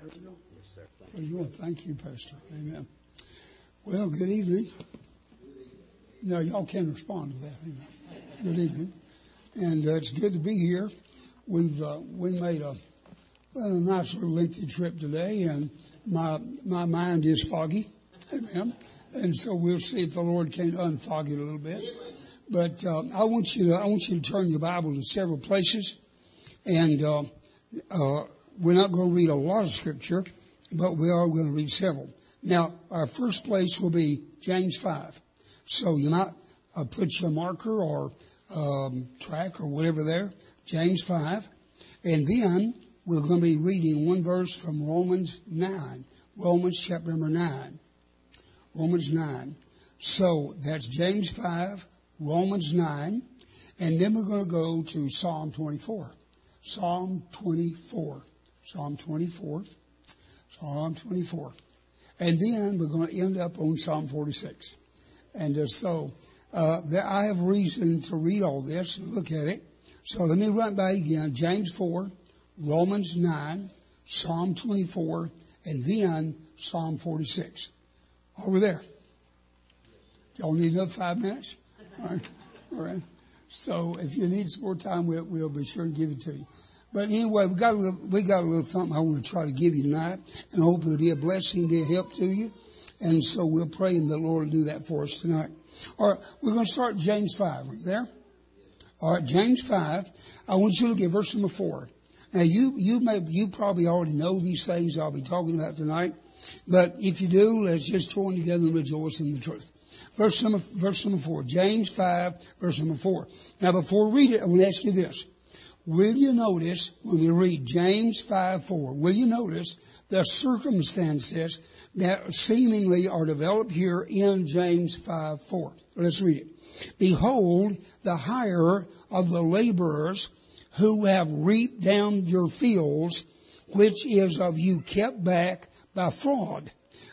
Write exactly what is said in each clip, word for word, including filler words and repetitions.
Yes, sir. Praise the Lord. Thank you, Pastor. Amen. Well, good evening. No, y'all can respond to that. Amen. Good evening. And uh, it's good to be here. We've uh, we made a, well, a nice little lengthy trip today, and my my mind is foggy. Amen. And so we'll see if the Lord can unfog it a little bit. But uh, I want you to I want you to turn your Bible to several places, and uh, uh, we're not going to read a lot of scripture, but we are going to read several. Now, our first place will be James five. So you might uh, put your marker or um, track or whatever there, James five. And then we're going to be reading one verse from Romans nine, Romans chapter number nine, Romans nine. So that's James five, Romans nine, and then we're going to go to Psalm twenty-four. Psalm twenty-four. Psalm twenty-four. Psalm twenty-four. And then we're going to end up on Psalm forty-six. And uh, so uh, there, I have reason to read all this and look at it. So let me run by again. James four, Romans nine, Psalm twenty-four, and then Psalm forty-six. Over there. Y'all need another five minutes? All right. All right. So if you need some more time, we'll, we'll be sure to give it to you. But anyway, we got a little, we got a little something I want to try to give you tonight, and I hope it'll be a blessing, be a help to you. And so we'll pray, and the Lord will do that for us tonight. All right, we're going to start James five. Are you there? All right, James five. I want you to look at verse number four. Now, you you may you probably already know these things I'll be talking about tonight, but if you do, let's just join together and rejoice in the truth. Verse number verse number four. James five, verse number four. Now, before we read it, I want to ask you this. Will you notice when we read James five four, will you notice the circumstances that seemingly are developed here in James five four? Let's read it. Behold, the hire of the laborers who have reaped down your fields, which is of you kept back by fraud,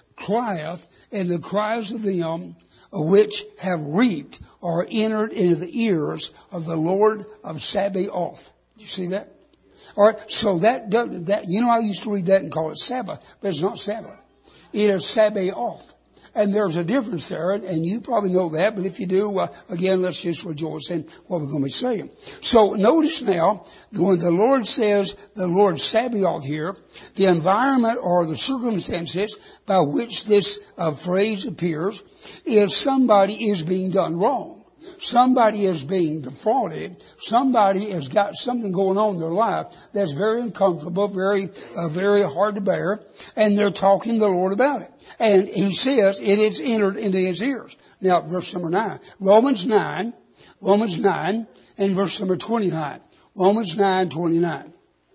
crieth, and the cries of them which have reaped are entered into the ears of the Lord of Sabaoth. You see that? All right. So that doesn't, that, you know, I used to read that and call it Sabbath, but it's not Sabbath. It is Sabaoth. And there's a difference there, and you probably know that, but if you do, uh, again, let's just rejoice in what we're going to be saying. So notice now, when the Lord says the Lord Sabaoth here, the environment or the circumstances by which this uh, phrase appears is somebody is being done wrong. Somebody is being defrauded. Somebody has got something going on in their life that's very uncomfortable, very, uh, very hard to bear, and they're talking to the Lord about it. And he says it is entered into his ears. Now, verse number nine. Romans nine, Romans nine, and verse number twenty-nine. Romans nine, twenty-nine.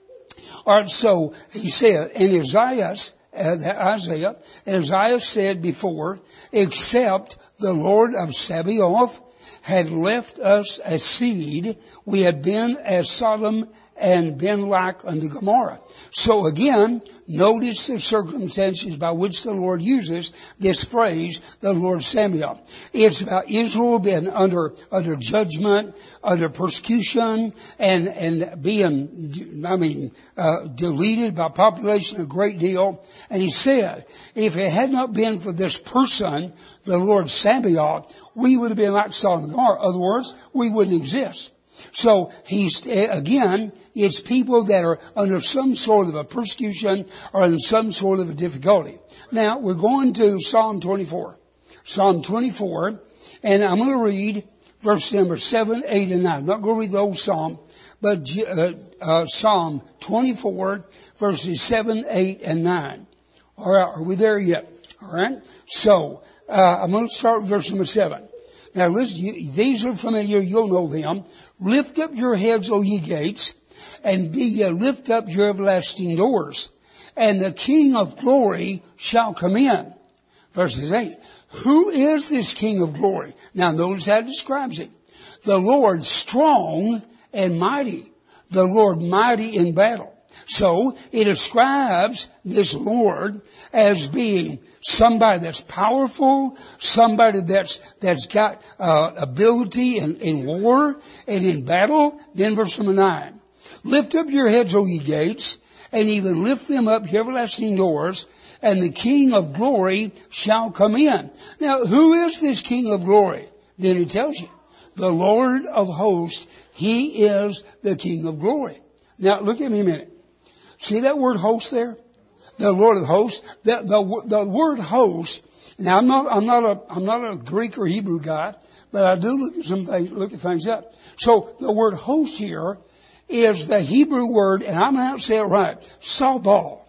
All right, so he said, and Isaiah, uh, Isaiah, Isaiah said before, except the Lord of Sabaoth had left us a seed, we had been as Sodom and been like unto Gomorrah. So again, notice the circumstances by which the Lord uses this phrase, the Lord Sabaoth. It's about Israel being under, under judgment, under persecution, and, and being, I mean, uh, deleted by population a great deal. And he said, if it had not been for this person, the Lord Sabaoth, we would have been like Sodom and Gomorrah. In other words, we wouldn't exist. So he's, again, it's people that are under some sort of a persecution or in some sort of a difficulty. Now, we're going to Psalm twenty-four. Psalm twenty-four, and I'm going to read verse number seven, eight, and nine. I'm not going to read the whole Psalm, but uh, uh, Psalm twenty-four, verses seven, eight, and nine. All right, are we there yet? All right. So, uh, I'm going to start with verse number seven. Now listen, you, these are familiar, you'll know them. Lift up your heads, O ye gates, and be ye lift up your everlasting doors, and the King of glory shall come in. Verses eight. Who is this King of glory? Now notice how it describes him. The Lord strong and mighty. The Lord mighty in battle. So it describes this Lord as being somebody that's powerful, somebody that's that's got uh, ability in, in war and in battle. Then verse number nine. Lift up your heads, O ye gates, and even lift them up to everlasting doors, and the King of glory shall come in. Now, who is this King of glory? Then he tells you, the Lord of hosts, he is the King of glory. Now, look at me a minute. See that word host there? The Lord of hosts. The, the, the word host. Now, I'm not, I'm not a, I'm not a Greek or Hebrew guy, but I do look at some things, look at things up. So the word host here is the Hebrew word, and I'm going to say it right, Sabal.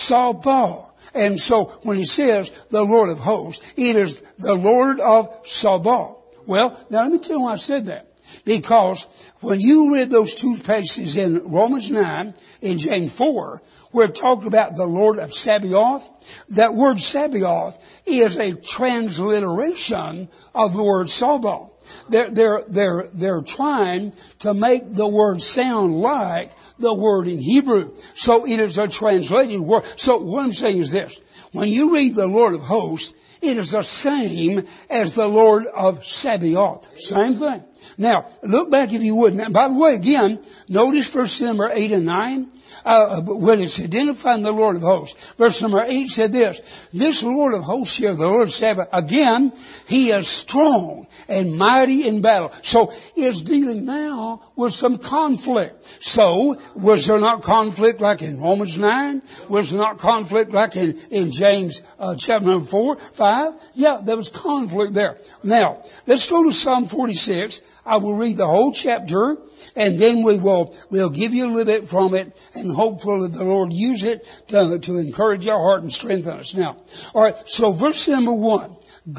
Sabal. And so when he says the Lord of hosts, it is the Lord of Sabal. Well, now let me tell you why I said that. Because when you read those two passages in Romans nine, in James four, where it talked about the Lord of Sabaoth, that word Sabaoth is a transliteration of the word Sabal. They're, they're, they're, they're trying to make the word sound like the word in Hebrew. So it is a translated word. So what I'm saying is this. When you read the Lord of hosts, it is the same as the Lord of Sabaoth. Same thing. Now, look back if you would. Now, by the way, again, notice verse number eight and nine. Uh, when it's identifying the Lord of hosts. Verse number eight said this, this Lord of hosts here, the Lord of Sabaoth, again, he is strong and mighty in battle. So it's dealing now with some conflict. So was there not conflict like in Romans nine? Was there not conflict like in, in James uh, chapter number four, five? Yeah, there was conflict there. Now, let's go to Psalm forty-six. I will read the whole chapter, and then we will, we'll give you a little bit from it, and hopefully the Lord use it to, to encourage our heart and strengthen us. Now, alright, so verse number one.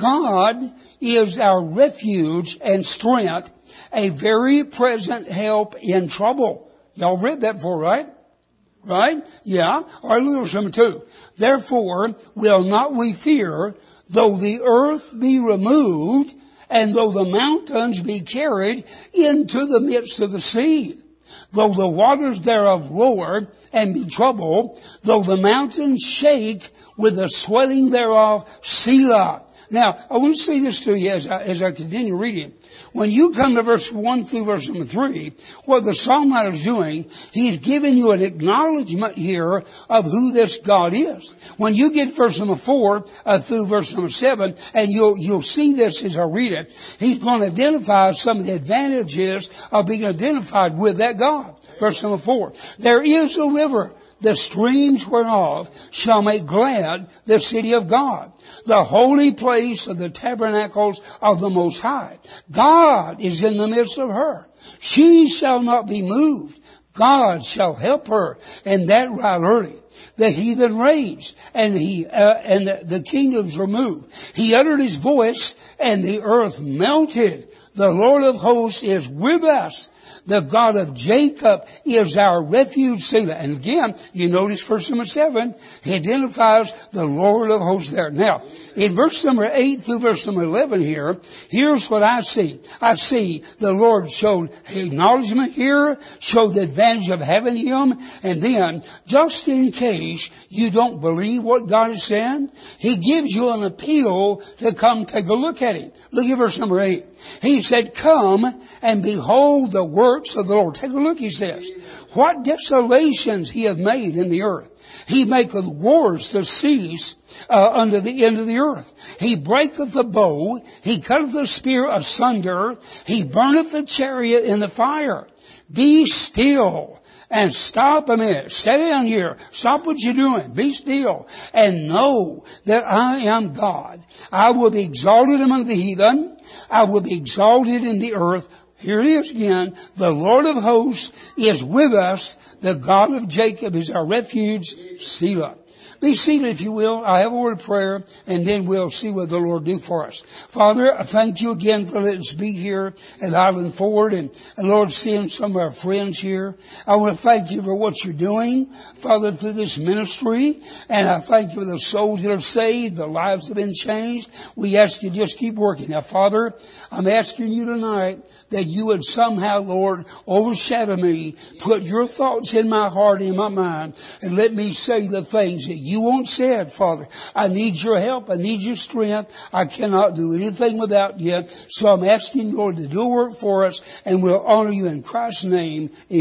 God is our refuge and strength, a very present help in trouble. Y'all read that before, right? Right? Yeah. Alright, look at verse number two. Therefore will not we fear, though the earth be removed, and though the mountains be carried into the midst of the sea, though the waters thereof roar and be troubled, though the mountains shake with the swelling thereof, Selah. Now, I want to say this to you as I, as I continue reading. When you come to verse one through verse number three, what the psalm writer is doing, he's giving you an acknowledgement here of who this God is. When you get verse number four uh, through verse number seven, and you'll you'll see this as I read it, he's going to identify some of the advantages of being identified with that God. Verse number four, there is a river, the streams whereof shall make glad the city of God, the holy place of the tabernacles of the Most High. God is in the midst of her. She shall not be moved. God shall help her. And that right early. The heathen raged, and he, uh, and the, the kingdoms were moved. He uttered his voice, and the earth melted. The Lord of hosts is with us. The God of Jacob is our refuge, Selah. And again, you notice verse number seven, he identifies the Lord of hosts there. Now, in verse number eight through verse number eleven here, here's what I see. I see the Lord showed acknowledgement here, showed the advantage of having him, and then, just in case you don't believe what God is saying, he gives you an appeal to come take a look at him. Look at verse number eight. He said, come and behold the works of the Lord. Take a look, he says. What desolations he hath made in the earth. He maketh wars to cease uh, under the end of the earth. He breaketh the bow. He cutteth the spear asunder. He burneth the chariot in the fire. Be still. And stop a minute. Sit down here. Stop what you're doing. Be still. And know that I am God. I will be exalted among the heathen. I will be exalted in the earth. Here it is again. The Lord of hosts is with us. The God of Jacob is our refuge. Selah. Be seated, if you will. I have a word of prayer, and then we'll see what the Lord do for us. Father, I thank you again for letting us be here at Island Ford, and, and Lord, seeing some of our friends here. I want to thank you for what you're doing, Father, through this ministry, and I thank you for the souls that are saved, the lives that have been changed. We ask you just keep working. Now, Father, I'm asking you tonight that you would somehow, Lord, overshadow me, put your thoughts in my heart and in my mind, and let me say the things that you want said, Father. I need your help. I need your strength. I cannot do anything without you. So I'm asking you, Lord, to do work for us, and we'll honor you in Christ's name. Amen.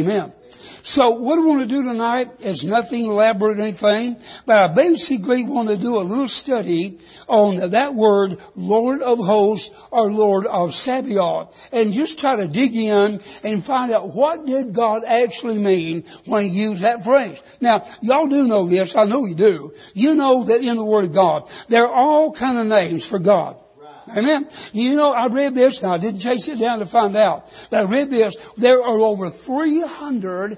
So what I want to do tonight is nothing elaborate or anything, but I basically want to do a little study on that word, Lord of Hosts or Lord of Sabaoth, and just try to dig in and find out what did God actually mean when He used that phrase. Now, y'all do know this. I know you do. You know that in the Word of God, there are all kind of names for God. Amen. You know, I read this, and I didn't chase it down to find out, but I read this. There are over three hundred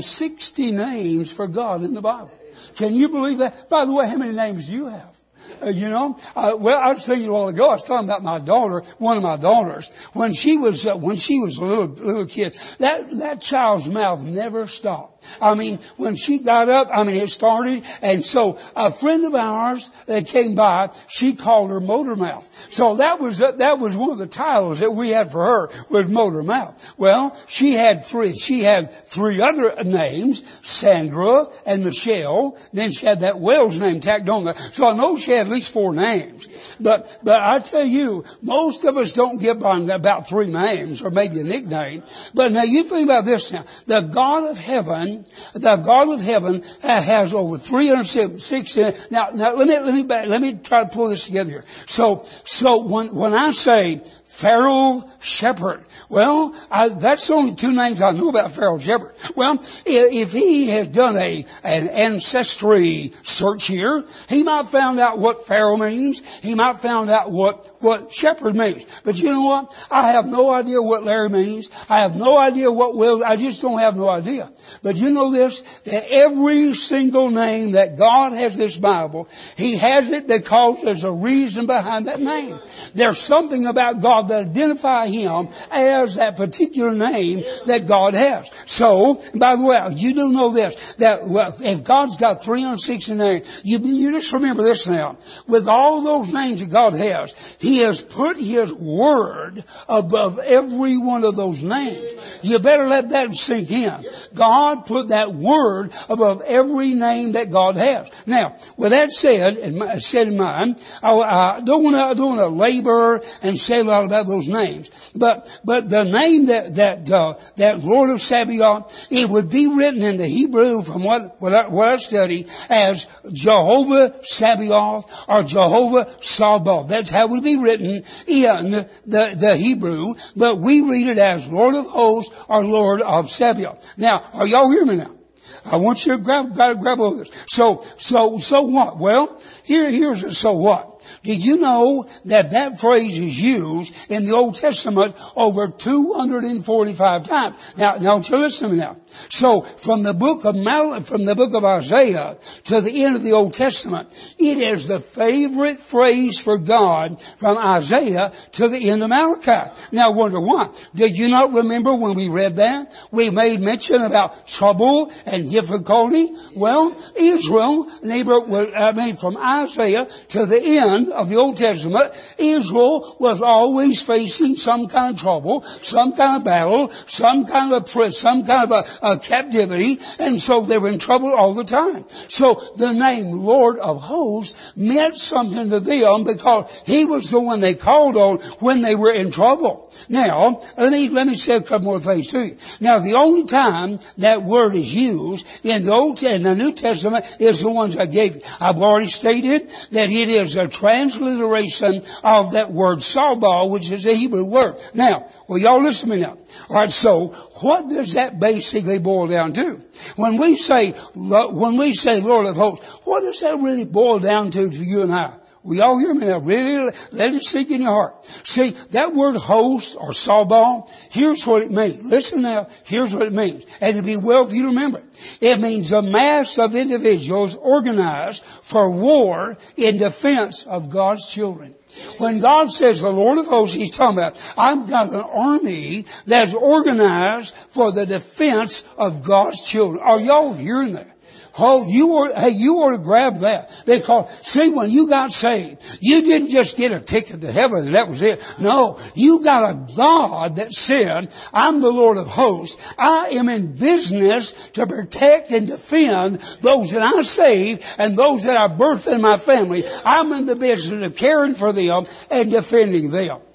sixty names for God in the Bible. Can you believe that? By the way, how many names do you have? Uh, you know, uh, well, I was thinking a while ago, I was talking about my daughter, one of my daughters, when she was, uh, when she was a little, little kid, that, that child's mouth never stopped. I mean, when she got up, I mean, it started, and so a friend of ours that came by, she called her Motor Mouth. So that was, uh, that was one of the titles that we had for her, was Motor Mouth. Well, she had three, she had three other names, Sandra and Michelle, then she had that Wells name tacked on there. So I know she had at least four names. But, but I tell you, most of us don't get by about three names, or maybe a nickname. But now you think about this now. The God of heaven, the God of heaven has over three hundred sixty. Now, now let me, let me, back, let me try to pull this together here. So, so when, when I say Pharaoh Shepherd, well, I, that's only two names I know about Pharaoh Shepherd. Well, if he has done a, an ancestry search here, he might have found out what Pharaoh means. He might have found out what, what shepherd means. But you know what? I have no idea what Larry means. I have no idea what Will, I just don't have no idea. But you know this, that every single name that God has in this Bible, He has it because there's a reason behind that name. There's something about God that identifies Him as that particular name that God has. So, by the way, you do know this, that well, if God's got three hundred sixty names, you, you just remember this now. With all those names that God has, He has put His Word above every one of those names. You better let that sink in. God put that Word above every name that God has. Now, with that said, and said in mind, I, I don't want to, I don't want to labor and say a lot about those names. But, but the name that, that, uh, that Lord of Sabaoth, it would be written in the Hebrew from what, what I, what I study as Jehovah Sabaoth or Jehovah Sabaoth. That's how it would be written in the, the Hebrew, but we read it as Lord of Hosts or Lord of Sabaoth. Now, are y'all hearing me now? I want you to grab, gotta grab all this. So, so, so what? Well, here, here's a so what. Did you know that that phrase is used in the Old Testament over two hundred forty-five times? Now, now, so listen to me now. So, from the book of Mal- from the book of Isaiah to the end of the Old Testament, it is the favorite phrase for God from Isaiah to the end of Malachi. Now, I wonder why. Did you not remember when we read that? We made mention about trouble and difficulty. Well, Israel, neighbor, I mean, from Isaiah to the end of the Old Testament, Israel was always facing some kind of trouble, some kind of battle, some kind of a, some kind of a, a captivity, and so they were in trouble all the time. So the name Lord of Hosts meant something to them because He was the one they called on when they were in trouble. Now, let me, let me say a couple more things to you. Now, the only time that word is used in the Old in the New Testament is the ones I gave you. I've already stated that it is a transliteration of that word Saul, which is a Hebrew word. Now, well, y'all listen to me now. All right, so what does that basically boil down to? When we say when we say Lord of Hosts, what does that really boil down to to you and I? Will y'all hear me now? Really let it sink in your heart. See, that word host or Saul, here's what it means. Listen now, here's what it means. And it'd be well if you remember it. It means a mass of individuals organized for war in defense of God's children. When God says the Lord of Hosts, He's talking about, I've got an army that's organized for the defense of God's children. Are y'all hearing that? Oh, you ought, hey, you ought to grab that. Because, see, when you got saved, you didn't just get a ticket to heaven and that was it. No, you got a God that said, I'm the Lord of Hosts. I am in business to protect and defend those that I save and those that I birthed in my family. I'm in the business of caring for them and defending them.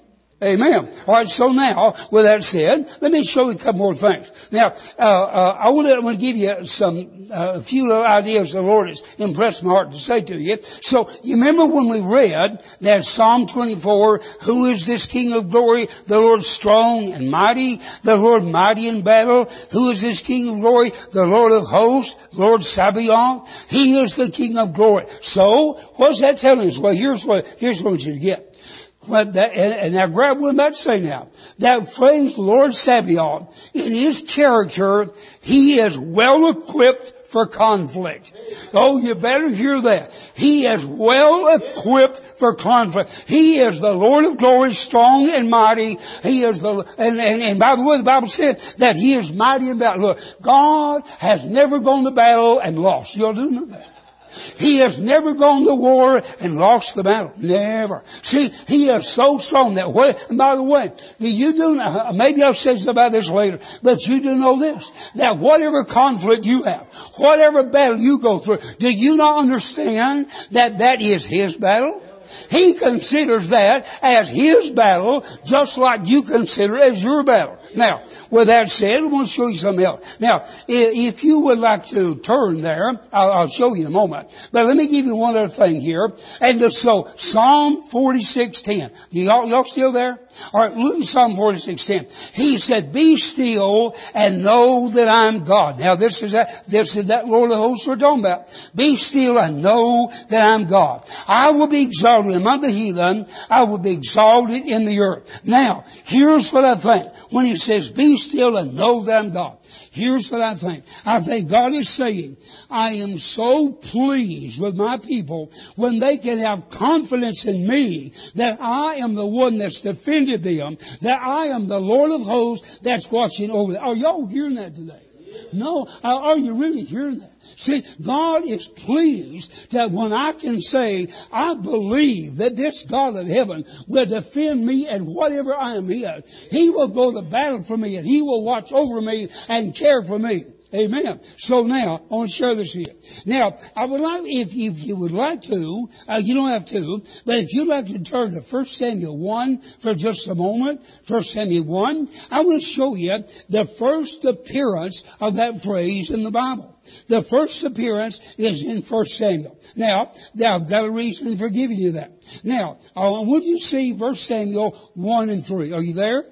Amen. All right, so now, with that said, let me show you a couple more things. Now, uh, uh, I want to, I want to give you some, uh, a few little ideas the Lord has impressed my heart to say to you. So, you remember when we read that Psalm twenty-four, who is this King of glory? The Lord strong and mighty, the Lord mighty in battle. Who is this King of glory? The Lord of hosts, Lord Sabaoth. He is the King of glory. So, what's that telling us? Well, here's what, here's what I want you to get. But that, and, and now grab what I'm about to say now. That phrase, Lord Sabaoth, in his character, he is well equipped for conflict. Oh, you better hear that. He is well equipped for conflict. He is the Lord of glory, strong and mighty. He is the, and, and, and by the way, the Bible said that he is mighty in battle. Look, God has never gone to battle and lost. You all do know that. He has never gone to war and lost the battle. Never. See, he is so strong that way. And by the way, you do know, maybe I'll say something about this later, but you do know this, that whatever conflict you have, whatever battle you go through, do you not understand that that is his battle? He considers that as his battle, just like you consider it as your battle. Now, with that said, I want to show you something else. Now, if you would like to turn there, I'll, I'll show you in a moment. But let me give you one other thing here. And so, Psalm forty-six ten. Y'all, y'all still there? All right, look at Psalm forty-six ten. He said, "Be still and know that I'm God." Now, this is that, this is that Lord of hosts we're talking about. Be still and know that I'm God. I will be exalted among the heathen. I will be exalted in the earth. Now, here's what I think. When he says, "Be still and know that I'm God." Here's what I think. I think God is saying, I am so pleased with my people when they can have confidence in me that I am the one that's defended them, that I am the Lord of hosts that's watching over them. Are y'all hearing that today? No. Are you really hearing that? See, God is pleased that when I can say, I believe that this God of heaven will defend me and whatever I am in. He will go to battle for me and he will watch over me and care for me. Amen. So now, I want to share this here. Now, I would like, if, if you would like to, uh, you don't have to, but if you'd like to turn to First Samuel one for just a moment, First Samuel one, I want to show you the first appearance of that phrase in the Bible. The first appearance is in First Samuel. Now, I've got a reason for giving you that. Now, I want you to see First Samuel one and three. Are you there?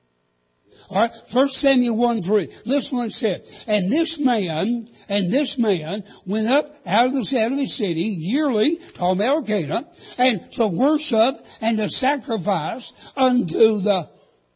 All right, First Samuel one three. Listen what it said. And this man, and this man went up out of the out of his city yearly, talking about Elkanah, and to worship and to sacrifice unto the.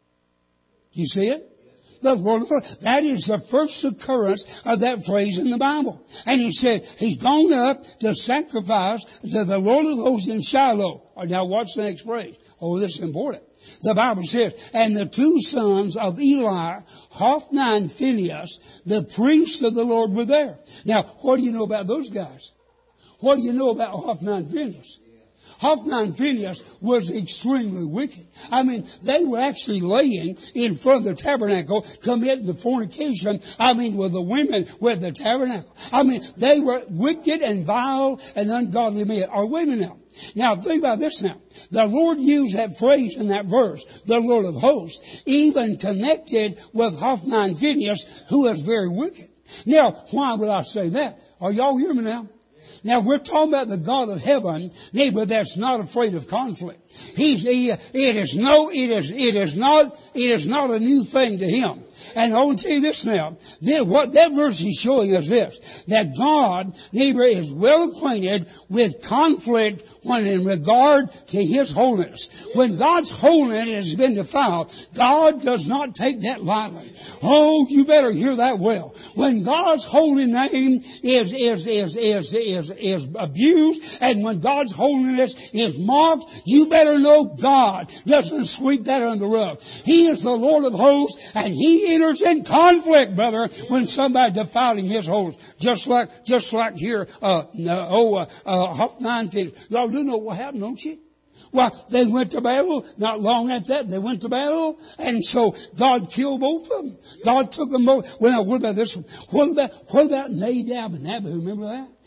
Do you see it? The Lord of hosts. That is the first occurrence of that phrase in the Bible. And he said, he's gone up to sacrifice to the Lord of hosts in Shiloh. Now watch the next phrase. Oh, this is important. The Bible says, and the two sons of Eli, Hophni and Phinehas, the priests of the Lord were there. Now, what do you know about those guys? What do you know about Hophni and Phinehas? Hophni and Phinehas was extremely wicked. I mean, they were actually laying in front of the tabernacle, committing the fornication, I mean, with the women with the tabernacle. I mean, they were wicked and vile and ungodly men. Or women now. Now, think about this now. The Lord used that phrase in that verse, the Lord of hosts, even connected with Hophni and Phinehas, who is very wicked. Now, why would I say that? Are y'all hearing me now? Now, we're talking about the God of heaven, neighbor, that's not afraid of conflict. He's, he, it is no, it is, it is not, it is not a new thing to him. And I want to tell you this now. Then what that verse is showing us this, that God, neighbor, is well acquainted with conflict when in regard to His holiness. When God's holiness has been defiled, God does not take that lightly. Oh, you better hear that well. When God's holy name is, is, is, is, is, is abused, and when God's holiness is mocked, you better know God doesn't sweep that under the rug. He is the Lord of hosts, and He enters in conflict, brother, when somebody defiling His holiness. Just like, just like here, uh, oh, uh, uh, Hophni and Phinehas. Y'all do know what happened, don't you? Well, they went to battle. Not long after that, they went to battle. And so God killed both of them. God took them both. Well, now, what about this one? What about, what about Nadab and Abihu? Remember that?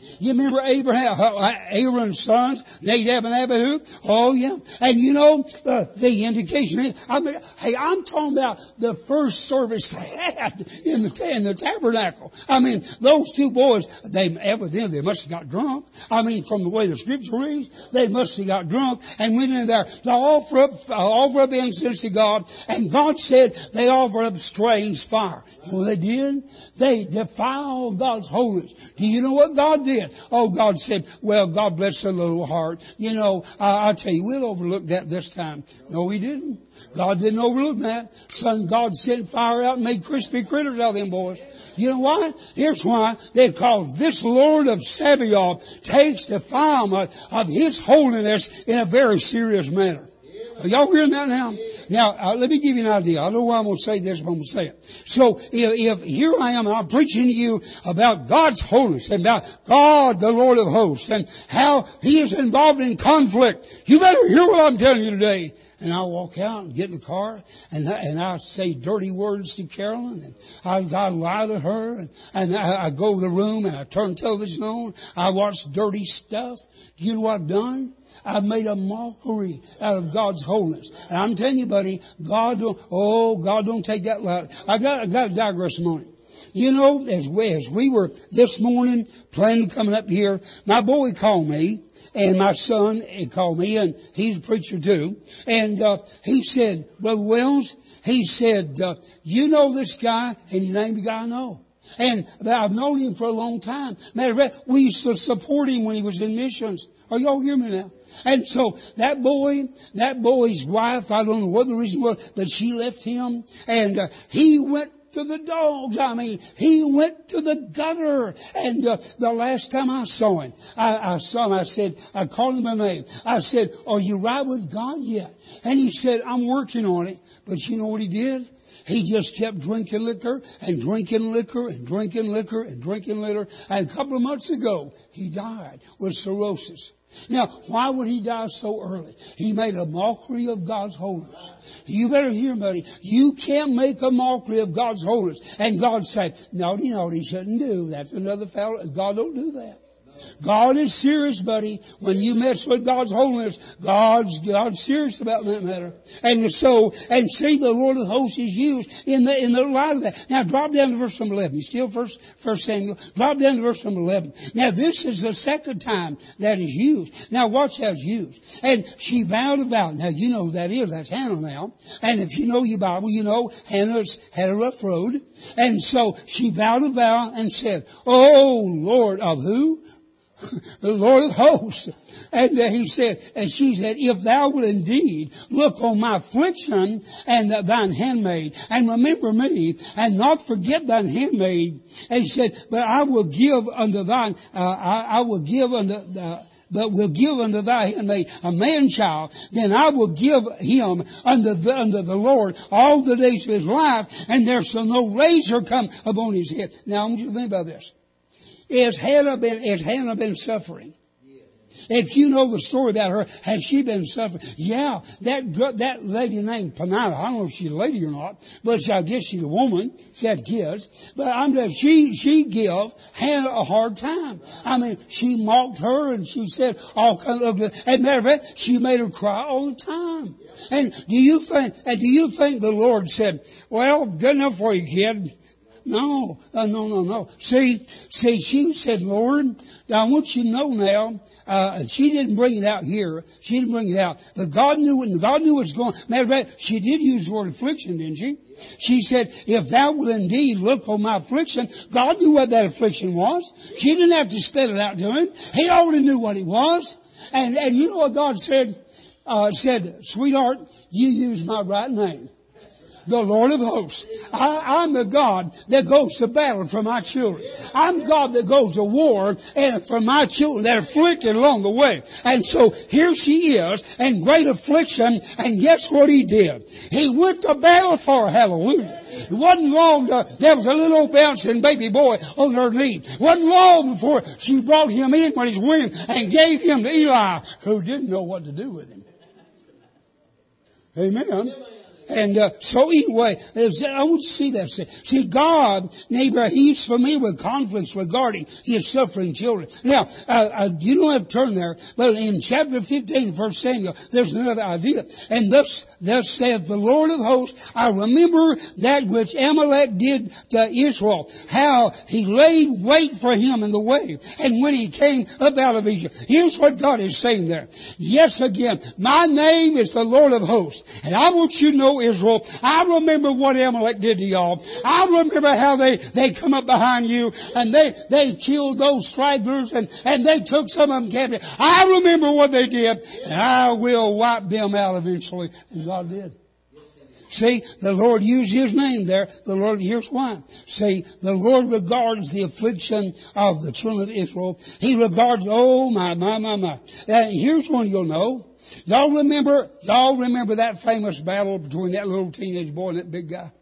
You remember Abraham, Aaron's sons, Nadab and Abihu? Oh yeah. And you know, uh, the indication, I mean, hey, I'm talking about the first service they had in the, in the tabernacle. I mean, those two boys, they evidently, they must have got drunk. I mean, from the way the scripture reads, they must have got drunk and went in there to offer up, uh, offer up incense to God. And God said they offered up strange fire. You know what they did? They defiled God's holiness. Do you know what God did? Oh, God said, well, God bless their little heart. You know, I, I tell you, we'll overlook that this time. No, He didn't. God didn't overlook that. Son, God sent fire out and made crispy critters out of them boys. You know why? Here's why. They called this Lord of Sabaoth takes defilement of His holiness in a very serious manner. Are y'all hearing that now? Now, uh, let me give you an idea. I don't know why I'm going to say this, but I'm going to say it. So, if, if here I am, I'm preaching to you about God's holiness and about God, the Lord of hosts, and how He is involved in conflict. You better hear what I'm telling you today. And I walk out and get in the car and I, and I say dirty words to Carolyn and I, I lie to her and, and I, I go to the room and I turn television on. I watch dirty stuff. Do you know what I've done? I've made a mockery out of God's holiness. And I'm telling you, buddy, God don't, oh, God don't take that loud. I got, I got to digress a moment. You know, as we, as we were this morning planning coming up here, my boy called me. And my son he called me, and he's a preacher too. And uh, he said, Brother Wells, he said, uh, you know this guy? And he named the guy I know. And I've known him for a long time. Matter of fact, we used to support him when he was in missions. Are y'all hearing me now? And so that boy, that boy's wife, I don't know what the reason was, but she left him. And uh, he went to the dogs. I mean, he went to the gutter. And uh, the last time I saw him, I, I saw him, I said, I called him by name. I said, are you right with God yet? And he said, I'm working on it. But you know what he did? He just kept drinking liquor and drinking liquor and drinking liquor and drinking liquor. And a couple of months ago, he died with cirrhosis. Now, why would he die so early? He made a mockery of God's holiness. You better hear, buddy. You can't make a mockery of God's holiness. And God said, no, you know what he shouldn't do. That's another fellow. God don't do that. God is serious, buddy. When you mess with God's holiness, God's, God's serious about that matter. And so, and see, the Lord of hosts is used in the, in the light of that. Now drop down to verse number eleven. You still first, first Samuel. Drop down to verse number eleven. Now this is the second time that is used. Now watch how it's used. And she vowed a vow. Now you know who that is. That's Hannah now. And if you know your Bible, you know Hannah's had a rough road. And so she vowed a vow and said, oh Lord of who? The Lord of hosts. And uh, he said, and she said, if thou wilt indeed look on my affliction and uh, thine handmaid, and remember me, and not forget thine handmaid. And he said, but I will give unto thine, uh, I, I will give unto, uh, but will give unto thy handmaid a man child, then I will give him unto the, unto the Lord all the days of his life, and there shall no razor come upon his head. Now I want you to think about this. Is Hannah been, has Hannah been suffering? If you know the story about her, has she been suffering? Yeah, that that lady named Peninnah, I don't know if she's a lady or not, but I guess she's a woman. She had kids. But I'm just, she, she gave Hannah a hard time. I mean, she mocked her and she said all kinds of ugly. As a matter of fact, she made her cry all the time. And do you think, and do you think the Lord said, well, good enough for you, kid? No, uh, no, no, no. See, see, she said, Lord, I want you to know now, uh, she didn't bring it out here. She didn't bring it out. But God knew it, God knew what's going on. Matter of fact, she did use the word affliction, didn't she? She said, if thou wilt indeed look on my affliction, God knew what that affliction was. She didn't have to spell it out to him. He already knew what it was. And, and you know what God said? Uh, said, sweetheart, you use my right name. The Lord of hosts. I, I'm the God that goes to battle for my children. I'm God that goes to war and for my children that are afflicted along the way. And so here she is in great affliction. And guess what he did? He went to battle for her. Hallelujah. It wasn't long to, there was a little old bouncing baby boy on her knee. It wasn't long before she brought him in when he's weaned and gave him to Eli, who didn't know what to do with him. Amen. And uh, so anyway, I want to see that. See, God, neighbor, He's familiar with conflicts regarding His suffering children. Now, uh, uh, you don't have to turn there, but in chapter fifteen, First Samuel, there's another idea. And thus, thus saith the Lord of hosts, I remember that which Amalek did to Israel, how he laid wait for him in the way, and when he came up out of Egypt. Here's what God is saying there. Yes, again, my name is the Lord of hosts, and I want you to know, Israel, I remember what Amalek did to y'all. I remember how they, they come up behind you and they, they killed those stragglers and, and they took some of them captive. I remember what they did, and I will wipe them out eventually. And God did. See, the Lord used His name there. The Lord, here's why. See, the Lord regards the affliction of the children of Israel. He regards, oh my, my, my, my. And here's one you'll know. Y'all remember, y'all remember that famous battle between that little teenage boy and that big guy?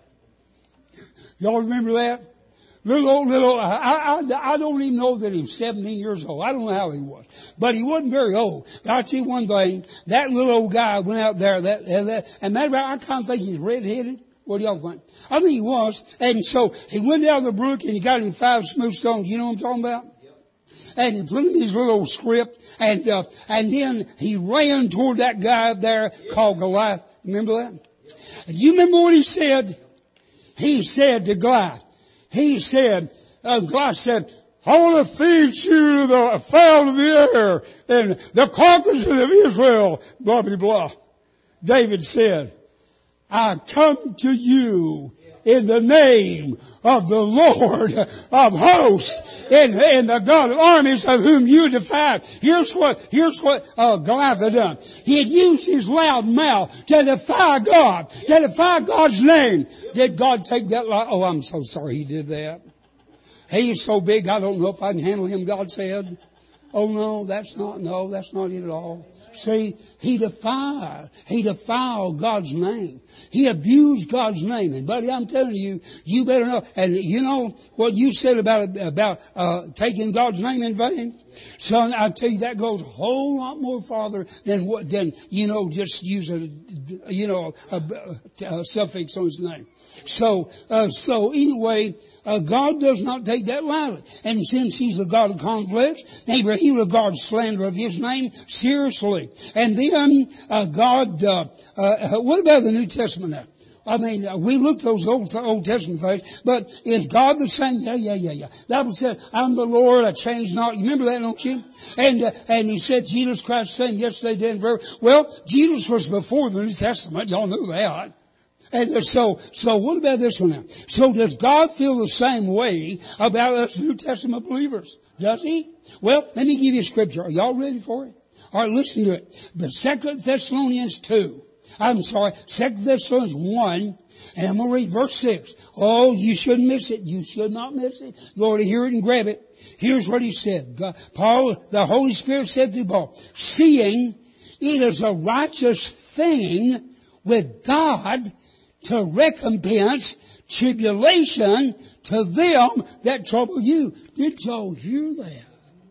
Y'all remember that? Little, little, I, I, I don't even know that he was seventeen years old. I don't know how he was. But he wasn't very old. But I'll tell you one thing, that little old guy went out there, that, that and matter of fact, I kind of think he's red-headed. What do y'all think? I think he was. And so he went down the brook and he got him five smooth stones. You know what I'm talking about? And he put him in his little script, and uh, and then he ran toward that guy up there called Goliath. Remember that? And you remember what he said? He said to Goliath, he said, uh, Goliath said, I want to feed you the fowl of the air and the carcasses of Israel, blah, blah, blah. David said, I come to you in the name of the Lord of hosts and, and the God of armies of whom you defied. Here's what, here's what uh, Goliath had done. He had used his loud mouth to defy God, to defy God's name. Did God take that loud? Oh, I'm so sorry he did that. He's so big, I don't know if I can handle him, God said. Oh no, that's not, no, that's not it at all. See, he defied, he defiled God's name. He abused God's name. And buddy, I'm telling you, you better know. And you know what you said about, about, uh, taking God's name in vain? Son, I tell you, that goes a whole lot more farther than what, than, you know, just use a, you know, a, a suffix on his name. So, uh, so anyway, Uh, God does not take that lightly. And since He's a God of conflicts, neighbor, He regards slander of His name seriously. And then, uh, God, uh, uh, what about the New Testament now? I mean, uh, we looked at those Old, Old Testament things, but is God the same? Yeah, yeah, yeah, yeah. The Bible said, I'm the Lord, I change not. You remember that, don't you? And, uh, and He said, Jesus Christ the same yesterday, today, and forever. Well, Jesus was before the New Testament. Y'all knew that. And so, so what about this one now? So does God feel the same way about us New Testament believers? Does He? Well, let me give you a scripture. Are y'all ready for it? All right, listen to it. But Second Thessalonians two. I'm sorry, Second Thessalonians one. And I'm going to read verse six. Oh, you shouldn't miss it. You should not miss it. You ought to hear it and grab it. Here's what he said. God, Paul, the Holy Spirit said to Paul, seeing it is a righteous thing with God to recompense tribulation to them that trouble you. Did y'all hear that?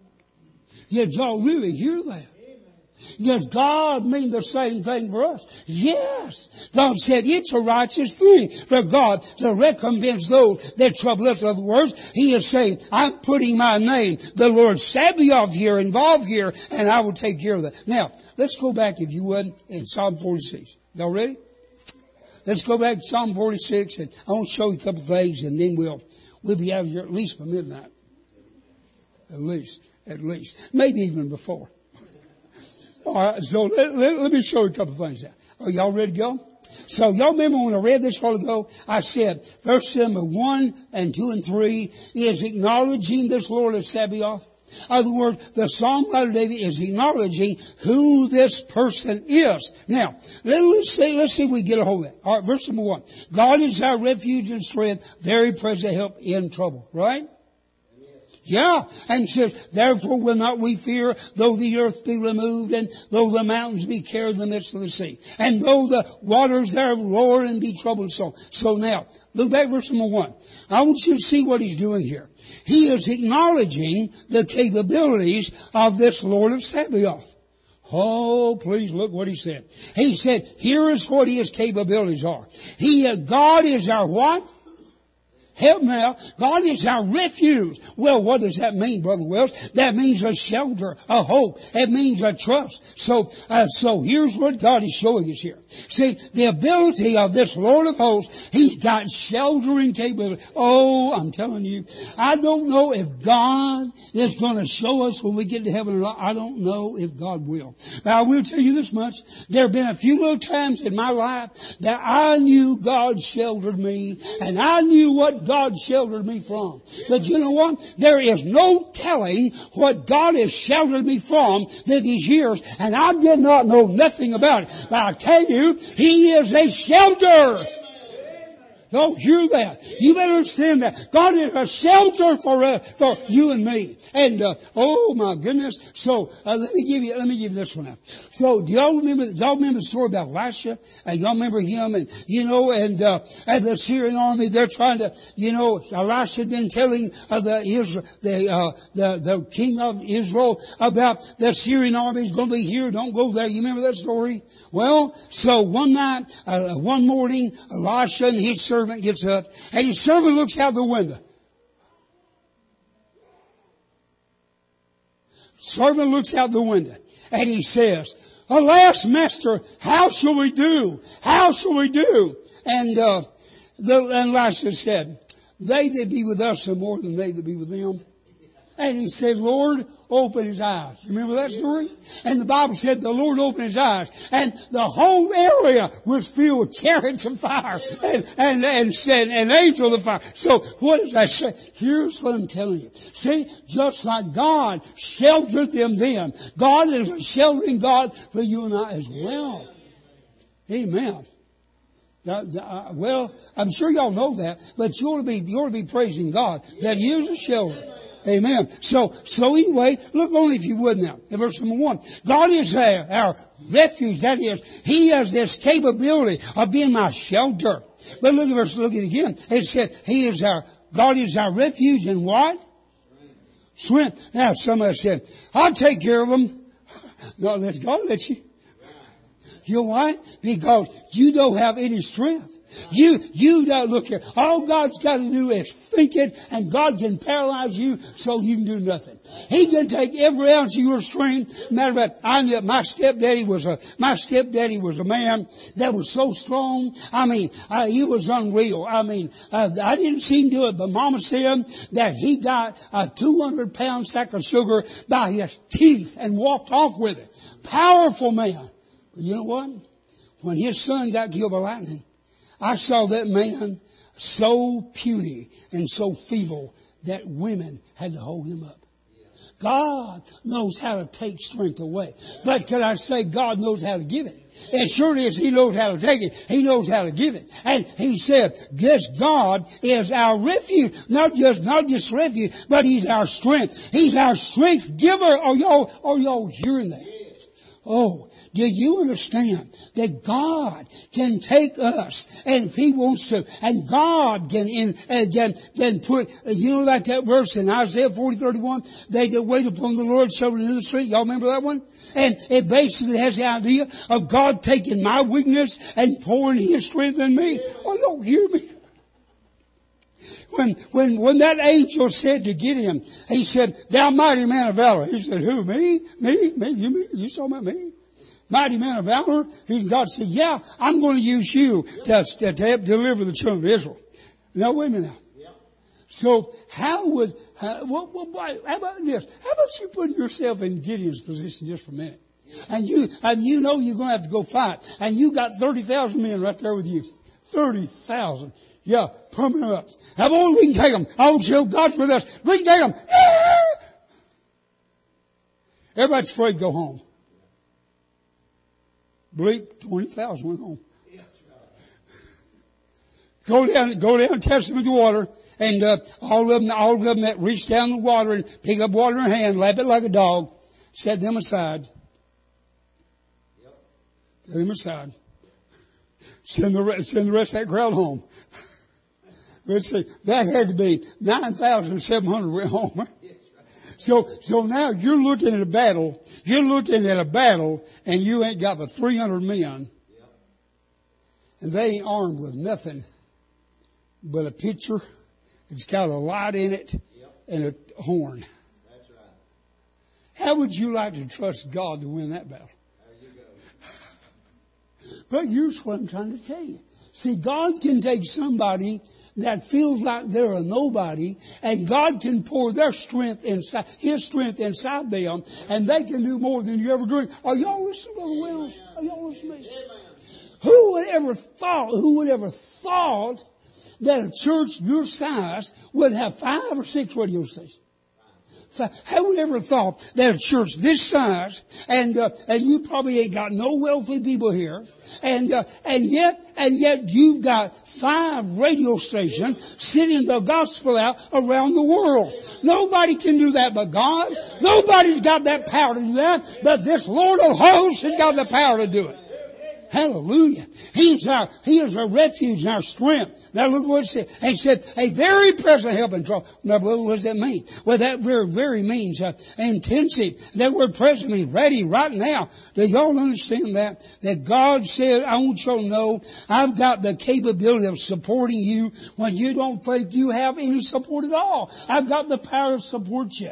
Did y'all really hear that? Does God mean the same thing for us? Yes. God said it's a righteous thing for God to recompense those that trouble us. In other words, He is saying, I'm putting my name, the Lord Sabaoth here, involved here, and I will take care of that. Now, let's go back, if you would, in Psalm forty-six. Y'all ready? Let's go back to Psalm forty-six, and I want to show you a couple of things, and then we'll we'll be out of here at least by midnight. At least, at least, maybe even before. All right, so let, let, let me show you a couple of things now. Are y'all ready to go? So y'all remember when I read this a while ago, I said verse number one and two and three is acknowledging this Lord of Sabaoth. In other words, the Psalm writer David is acknowledging who this person is. Now, let's see, let's see if we get a hold of that. All right, verse number one. God is our refuge and strength, very present help in trouble. Right? Yeah. And it says, therefore will not we fear, though the earth be removed, and though the mountains be carried in the midst of the sea, and though the waters thereof roar and be troubled. So, so now, look back at verse number one. I want you to see what he's doing here. He is acknowledging the capabilities of this Lord of Sabaoth. Oh, please look what he said. He said, here is what his capabilities are. He, uh, God is our what? Help now. God is our refuge. Well, what does that mean, Brother Wells? That means a shelter, a hope. It means a trust. So, uh, so here's what God is showing us here. See, the ability of this Lord of hosts, He's got sheltering capability. Oh, I'm telling you, I don't know if God is going to show us when we get to heaven or not. I don't know if God will. But I will tell you this much. There have been a few little times in my life that I knew God sheltered me, and I knew what God sheltered me from. But you know what? There is no telling what God has sheltered me from these years, and I did not know nothing about it. But I tell you, He is a shelter. Don't hear that. You better understand that. God is a shelter for uh, for you and me. And uh, oh my goodness. So uh, let me give you let me give you this one out. So do y'all remember y'all remember the story about Elisha? Uh, y'all remember him? And you know, and uh, and the Syrian army, they're trying to, you know, Elisha had been telling uh, the Israel, the uh, the the king of Israel about the Syrian army is going to be here. Don't go there. You remember that story? Well, so one night, uh, one morning, Elisha and his servant gets up, and his servant looks out the window. Servant looks out the window, and he says, "Alas, master, how shall we do? How shall we do?" And uh, the, and Elisha said, "They that be with us are more than they that be with them." And he said, "Lord, open his eyes." You remember that story? And the Bible said the Lord opened his eyes, and the whole area was filled with chariots of fire and and and, and, and angels of fire. So what does that say? Here's what I'm telling you. See, just like God sheltered them then, God is a sheltering God for you and I as well. Amen. Uh, uh, well, I'm sure y'all know that, but you ought to be you ought to be praising God that He is a shelter. Amen. So, so anyway, look only if you would now at verse number one. God is our, our refuge. That is, He has this capability of being my shelter. But look at verse, look at it again. It said, He is our, God is our refuge and what? Strength. Now, somebody said, I'll take care of them. No, let God let you. You know why? Because you don't have any strength. You, you don't look here. All God's got to do is think it, and God can paralyze you so you can do nothing. He can take every ounce of your strength. Matter of fact, I knew my stepdaddy was a, my stepdaddy was a man that was so strong. I mean, uh, he was unreal. I mean, uh, I didn't see him do it, but Mama said that he got a two hundred pound sack of sugar by his teeth and walked off with it. Powerful man. But you know what? When his son got killed by lightning, I saw that man so puny and so feeble that women had to hold him up. God knows how to take strength away. But can I say God knows how to give it? As sure as He knows how to take it, He knows how to give it. And He said, this God is our refuge. Not just, not just refuge, but He's our strength. He's our strength giver. Are y'all, are y'all hearing that? Oh, do you understand that God can take us, and if He wants to, and God can in, uh, can, can put, uh, you know, like that verse in Isaiah forty thirty-one, they that wait upon the Lord shall renew the strength. Y'all remember that one? And it basically has the idea of God taking my weakness and pouring His strength in me. Oh, don't hear me. When, when, when that angel said to Gideon, he said, "Thou mighty man of valor." He said, "Who? Me? Me? Me? You me? You talking about me? Mighty man of valor?" God said, "Yeah, I'm going to use you to, to, to help deliver the children of Israel." Now, wait a minute now. So, how would, uh, what, what, how about this? How about you putting yourself in Gideon's position just for a minute? And you, and you know you're going to have to go fight. And you got thirty thousand men right there with you. thirty thousand. Yeah, pumping them up. How about we can take them? Oh, show God's with us. We can take them. Everybody's afraid to go home. Bleep, twenty thousand went home. Go down, go down, test them with the water, and uh, all of them, all of them that reach down the water and pick up water in their hand, lap it like a dog, set them aside. Set them aside. Send the rest, send the rest of that crowd home. Let's see, that had to be nine thousand seven hundred went home. So, so now you're looking at a battle. You're looking at a battle and you ain't got but three hundred men. And they ain't armed with nothing but a pitcher. It's got a light in it and a horn. That's right. How would you like to trust God to win that battle? There you go. But here's what I'm trying to tell you. See, God can take somebody that feels like they're a nobody, and God can pour their strength inside, His strength inside them, and they can do more than you ever dreamed. Are y'all listening, Brother Wells? Are y'all listening to me? Who would ever thought, who would ever thought that a church your size would have five or six radio stations? Who would ever thought that a church this size, and uh, and you probably ain't got no wealthy people here, and uh, and yet and yet you've got five radio stations sending the gospel out around the world. Nobody can do that but God. Nobody's got that power to do that, but this Lord of hosts has got the power to do it. Hallelujah. He's our, He is our refuge and our strength. Now look what it said. He said, a very present help in trouble. Now what does that mean? Well, that very, very means uh, intensive. That word present means ready right now. Do y'all understand that? That God said, I want you to know I've got the capability of supporting you when you don't think you have any support at all. I've got the power to support you.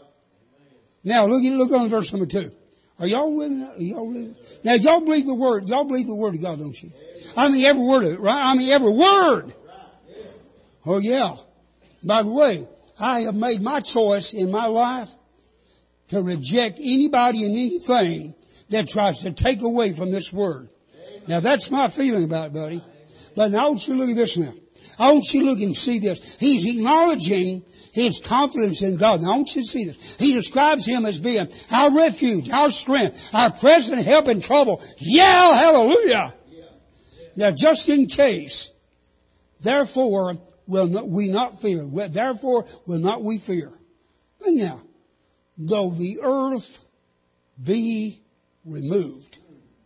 Now look at, look on verse number two. Are y'all with me? Are y'all with me? Now, y'all believe the word. Y'all believe the word of God, don't you? I mean, every word of it, right? I mean, every word. Oh, yeah. By the way, I have made my choice in my life to reject anybody and anything that tries to take away from this word. Now, that's my feeling about it, buddy. But now I want you to look at this now. I want you to look and see this. He's acknowledging his confidence in God. Now I want you to see this. He describes Him as being our refuge, our strength, our present help in trouble. Yeah, hallelujah. Yeah. Now just in case, therefore will not, we not fear. Therefore will not we fear. Look now. Though the earth be removed.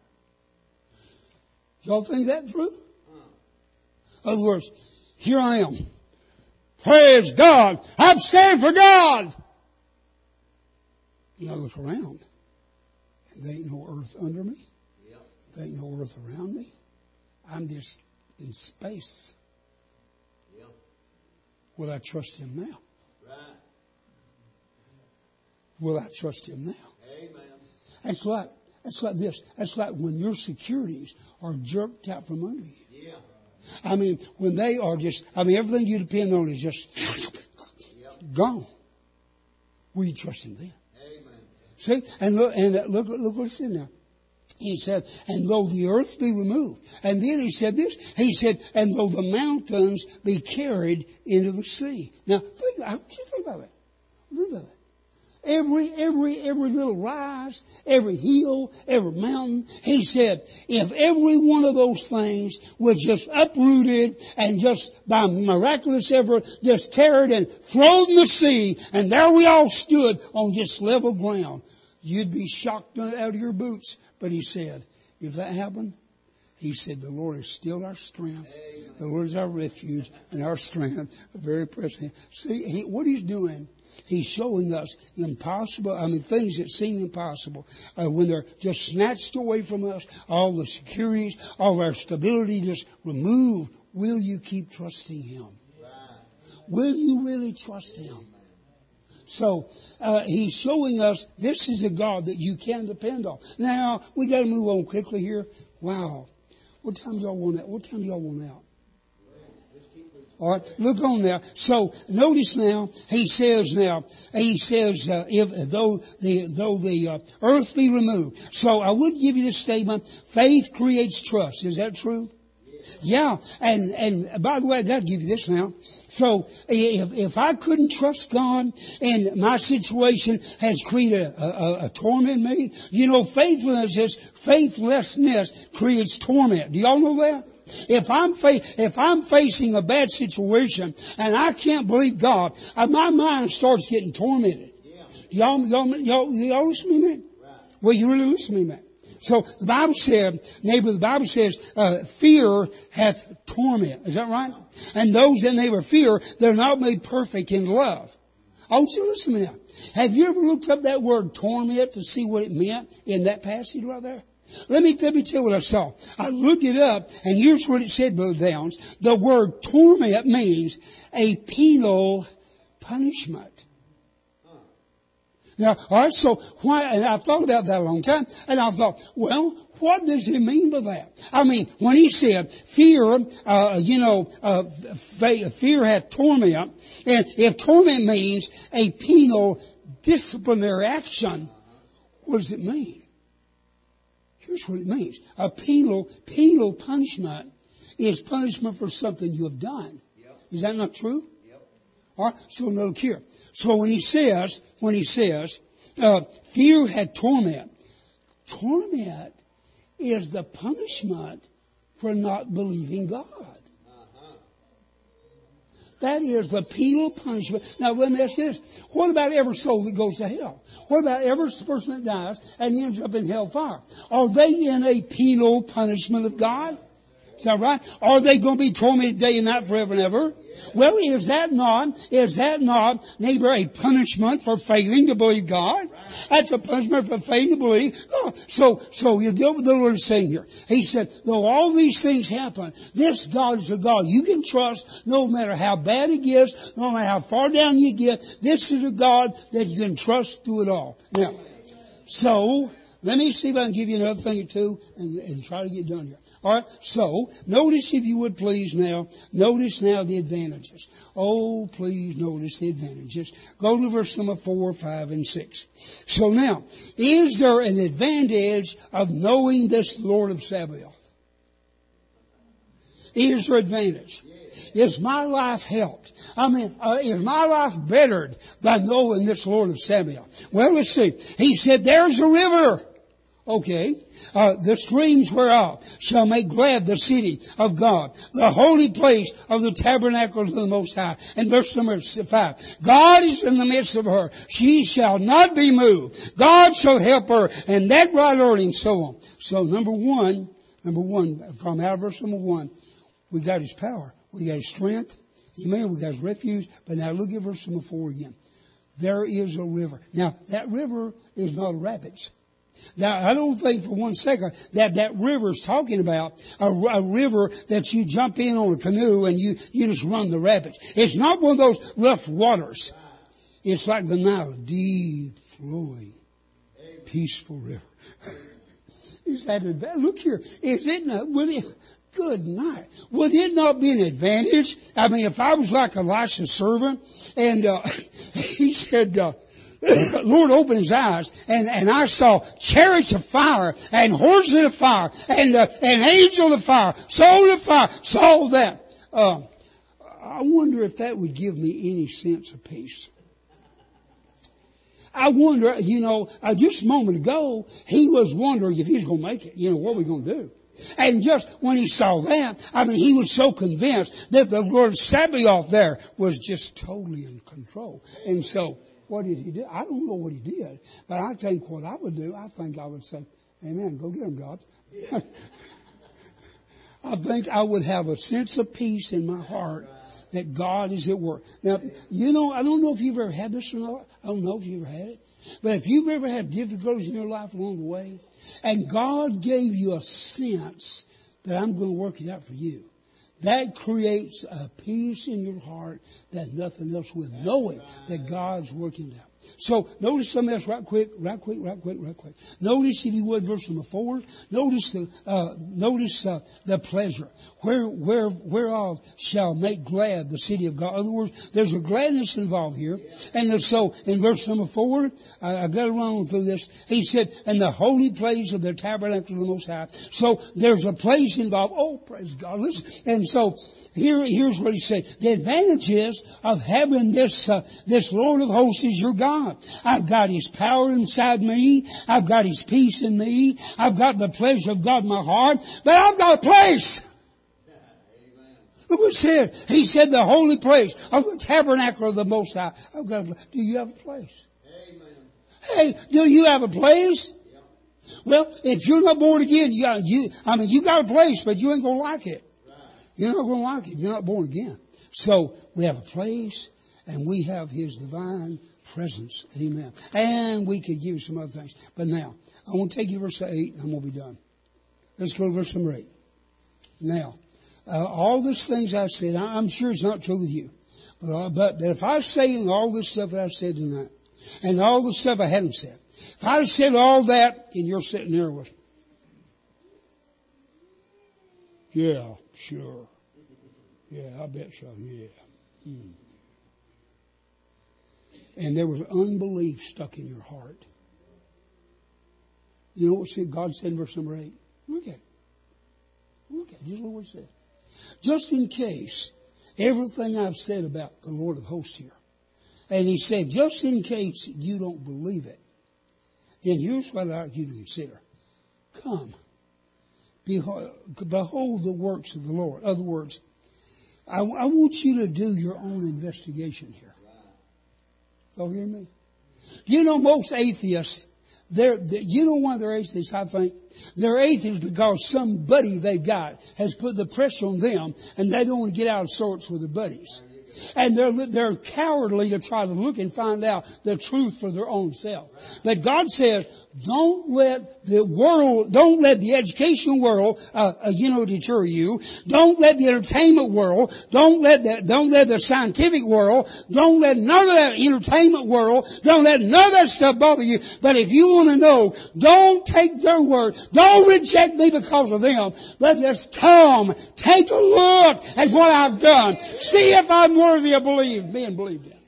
Do y'all think that through? In other words, here I am. Praise God. I'm standing for God. And I look around. And there ain't no earth under me. Yep. There ain't no earth around me. I'm just in space. Yep. Will I trust Him now? Right. Will I trust Him now? Amen. It's like, it's like this. It's like when your securities are jerked out from under you. Yeah. I mean, when they are just, I mean, everything you depend on is just yep. gone. Will you trust Him then? Amen. See, and look, and look, look what it said now. He said, and though the earth be removed. And then he said this. He said, and though the mountains be carried into the sea. Now, think, I want you to think about that. Think about that. Every, every, every little rise, every hill, every mountain. He said, if every one of those things was just uprooted and just by miraculous effort, just carried and thrown in the sea, and there we all stood on just level ground, you'd be shocked out of your boots. But he said, if that happened, he said, the Lord is still our strength. Amen. The Lord is our refuge and our strength. Very present. See, he, what he's doing, He's showing us impossible, I mean, things that seem impossible. Uh, when they're just snatched away from us, all the securities, all of our stability just removed. Will you keep trusting Him? Right. Will you really trust Him? So, uh, He's showing us this is a God that you can depend on. Now, we got to move on quickly here. Wow. What time do y'all want out? What time do y'all want out? All right, look on there. So notice now, he says now, he says, uh, if though the though the uh, earth be removed. So I would give you this statement: faith creates trust. Is that true? Yeah. And and by the way, I got to give you this now. So if if I couldn't trust God and my situation has created a, a, a torment in me, you know, faithfulness is faithlessness creates torment. Do y'all know that? If I'm fa- if I'm facing a bad situation and I can't believe God, uh, my mind starts getting tormented. Yeah. Y'all, y'all, y'all, y'all listen to me, man? Right. Well, you really listen to me, man. So the Bible said, neighbor, the Bible says, uh, fear hath torment. Is that right? And those that neighbor fear, they're not made perfect in love. I want you to listen to me now. Have you ever looked up that word torment to see what it meant in that passage right there? Let me, let me tell you what I saw. I looked it up, and here's what it said, Brother Downs. The word torment means a penal punishment. Now, all right, so why, and I thought about that a long time, and I thought, well, what does he mean by that? I mean, when he said fear, uh, you know, uh, fear hath torment, and if torment means a penal disciplinary action, what does it mean? Here's what it means. A penal, penal punishment is punishment for something you have done. Yep. Is that not true? Yep. All right, so now look here. So when he says, when he says, uh, fear had torment, torment is the punishment for not believing God. Uh-huh. That is the penal punishment. Now let me ask you this. What about every soul that goes to hell? What about every person that dies and ends up in hellfire? Are they in a penal punishment of God? Is that right? Are they going to be tormented day and night forever and ever? Well, is that not, is that not, neighbor, a punishment for failing to believe God? That's a punishment for failing to believe. Oh, so, so you deal with the Lord is saying here. He said, though all these things happen, this God is a God you can trust no matter how bad it gets, no matter how far down you get. This is a God that you can trust through it all. Now, so, let me see if I can give you another thing or two and, and try to get done here. All right. So, notice if you would please now, notice now the advantages. Oh, please notice the advantages. Go to verse number four, five, and six. So now, is there an advantage of knowing this Lord of Sabaoth? Is there advantage? Is my life helped? I mean, uh, is my life bettered by knowing this Lord of Sabaoth? Well, let's see. He said, there's a river. Okay. Uh, the streams whereof shall make glad the city of God, the holy place of the tabernacle of the Most High. And verse number five. God is in the midst of her. She shall not be moved. God shall help her. And that right early and so on. So number one, number one, from our verse number one, we got His power. We got His strength. Amen. We got His refuge. But now look at verse number four again. There is a river. Now that river is not rapids. Now, I don't think for one second that that river is talking about a, a river that you jump in on a canoe and you, you just run the rapids. It's not one of those rough waters. It's like the Nile, deep flowing, peaceful river. Is that advantage? Look here. Is it not, would it, good night. Would it not be an advantage? I mean, if I was like Elisha's servant and, uh, he said, uh, Lord opened his eyes and, and I saw chariots of fire and horses of fire and uh, an angel of fire, soul of fire, saw that. Uh, I wonder if that would give me any sense of peace. I wonder, you know, uh, just a moment ago, he was wondering if he was going to make it. You know, what are we going to do? And just when he saw that, I mean, he was so convinced that the Lord Sabaoth there was just totally in control. And so, what did he do? I don't know what he did, but I think what I would do, I think I would say, amen, go get him, God. I think I would have a sense of peace in my heart that God is at work. Now, you know, I don't know if you've ever had this or not. I don't know if you've ever had it. But if you've ever had difficulties in your life along the way, and God gave you a sense that I'm going to work it out for you, that creates a peace in your heart that nothing else will, knowing that God's working it out. So notice something else right quick, right quick, right quick, right quick. Notice, if you would, verse number four. Notice the uh, notice uh, the pleasure where where whereof shall make glad the city of God. In other words, there's a gladness involved here. And so in verse number four, I, I got to run through this. He said, "And the holy place of the tabernacle of the Most High." So there's a place involved. Oh, praise God! Listen. And so. Here, here's what he said. The advantages of having this, uh, this Lord of hosts is your God. I've got His power inside me. I've got His peace in me. I've got the pleasure of God in my heart. But I've got a place. Amen. Look what he said. He said the holy place of the tabernacle of the Most High. I've got a place. Do you have a place? Amen. Hey, do you have a place? Yep. Well, if you're not born again, you got, you, I mean, you got a place, but you ain't gonna like it. You're not going to like it if you're not born again. So we have a place and we have His divine presence. Amen. And we could give you some other things. But now, I want to take you to verse eight, and I'm going to be done. Let's go to verse number eight. Now, uh, all these things I've said, I'm sure it's not true with you. But, uh, but, but if I say all this stuff that I've said tonight, and all the stuff I haven't said, if I said all that, and you're sitting there with, yeah, sure. Yeah, I bet so, yeah. Hmm. And there was unbelief stuck in your heart. You know what God said in verse number eight? Look at it. Look at it. Just look what it said. Just in case everything I've said about the Lord of hosts here, and He said, just in case you don't believe it, then here's what I'd like you to consider. Come. Behold, behold the works of the Lord. In other words, I, I want you to do your own investigation here. Y'all hear me? You know, most atheists, they're, they, you know why they're atheists, I think? They're atheists because some buddy they've got has put the pressure on them and they don't want to get out of sorts with their buddies. And they're, they're cowardly to try to look and find out the truth for their own self. But God says, don't let the world, don't let the education world, uh, uh, you know, deter you. Don't let the entertainment world, don't let the, don't let the scientific world, don't let none of that entertainment world, don't let none of that stuff bother you. But if you want to know, don't take their word. Don't reject me because of them. But just come, take a look at what I've done. See if I'm worthy of believe, being believed in.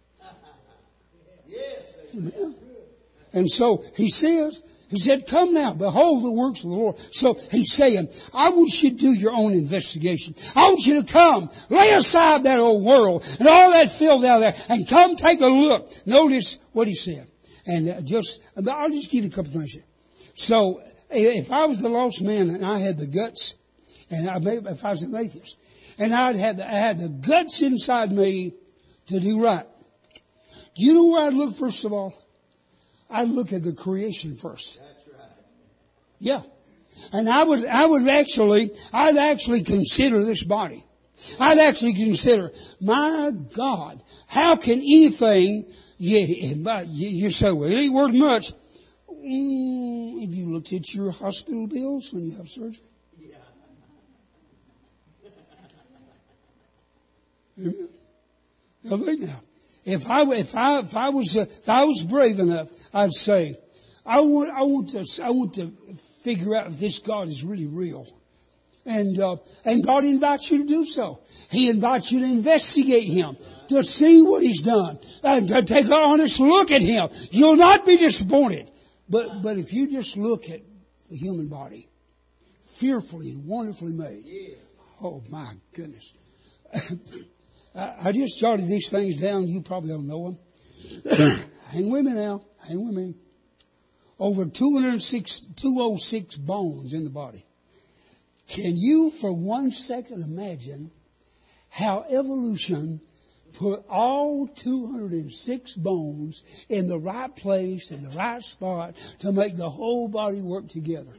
Yes. Amen. And so He says, He said, come now, behold the works of the Lord. So He's saying, I want you to do your own investigation. I want you to come, lay aside that old world and all that filth out there and come take a look. Notice what He said. And uh, just, I'll just give you a couple things here. So if I was a lost man and I had the guts, and I, if I was an atheist, and I'd had the, I had the guts inside me to do right. Do you know where I'd look first of all? I'd look at the creation first. That's right. Yeah. And I would, I would actually, I'd actually consider this body. I'd actually consider, my God, how can anything, yeah, you say, well, it ain't worth much. Mm, have you looked at your hospital bills when you have surgery? Yeah. Amen. Now think now. If I, if I, if I was, uh, if I was brave enough, I'd say, I want, I want to, I want to figure out if this God is really real. And, uh, and God invites you to do so. He invites you to investigate Him, to see what He's done, and to take an honest look at Him. You'll not be disappointed. But, but if you just look at the human body, fearfully and wonderfully made. Oh my goodness. I just jotted these things down. You probably don't know them. Hang with me now. Hang with me. Over two hundred six, two hundred six bones in the body. Can you for one second imagine how evolution put all two hundred six bones in the right place, in the right spot to make the whole body work together?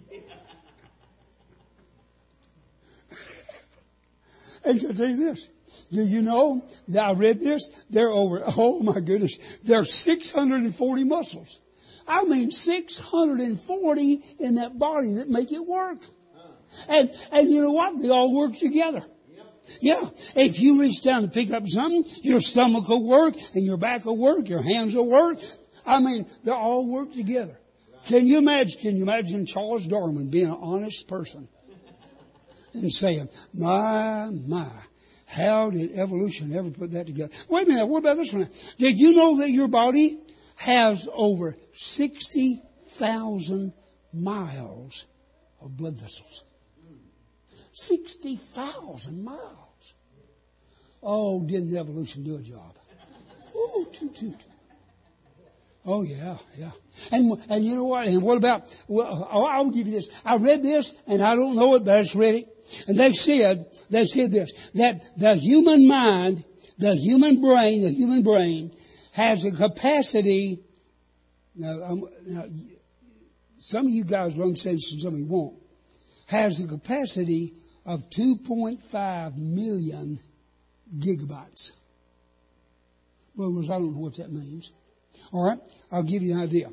And to tell you this. Do you know that I read this? There are over, oh my goodness, there are six hundred forty muscles. I mean six hundred forty in that body that make it work. And, and you know what? They all work together. Yeah. If you reach down to pick up something, your stomach will work and your back will work, your hands will work. I mean, they all work together. Can you imagine, can you imagine Charles Darwin being an honest person and saying, my, my. How did evolution ever put that together? Wait a minute, what about this one? Did you know that your body has over sixty thousand miles of blood vessels? sixty thousand miles. Oh, didn't evolution do a job? Oh, toot toot. Oh yeah, yeah. And and you know what? And what about, well, I'll give you this. I read this and I don't know it, but I just read it. And they've said, they've said this, that the human mind, the human brain, the human brain has a capacity. Now, I'm, now some of you guys will understand this and some of you won't. Has a capacity of two point five million gigabytes. Well, I don't know what that means. All right, I'll give you an idea.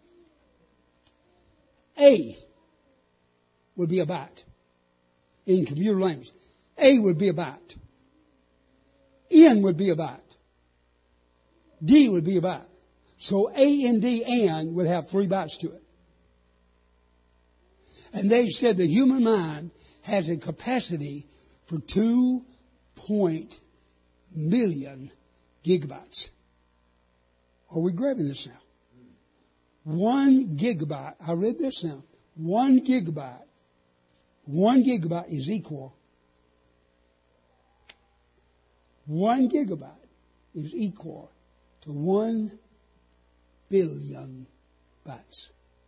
A would be a byte. In computer language, A would be a byte. N would be a byte. D would be a byte. So A, N, D, and would have three bytes to it. And they said the human mind has a capacity for two point million gigabytes. Are we grabbing this now? One gigabyte. I read this now. One gigabyte. One gigabyte is equal. One gigabyte is equal to one billion bytes.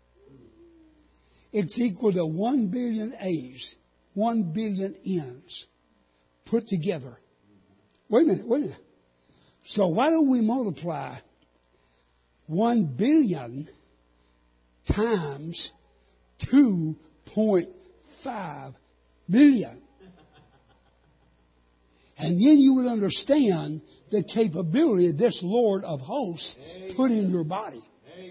It's equal to one billion A's, one billion N's put together. Wait a minute, wait a minute. So why don't we multiply one billion times two point five million? And then you would understand the capability of this Lord of hosts Amen. Put in your body. Amen.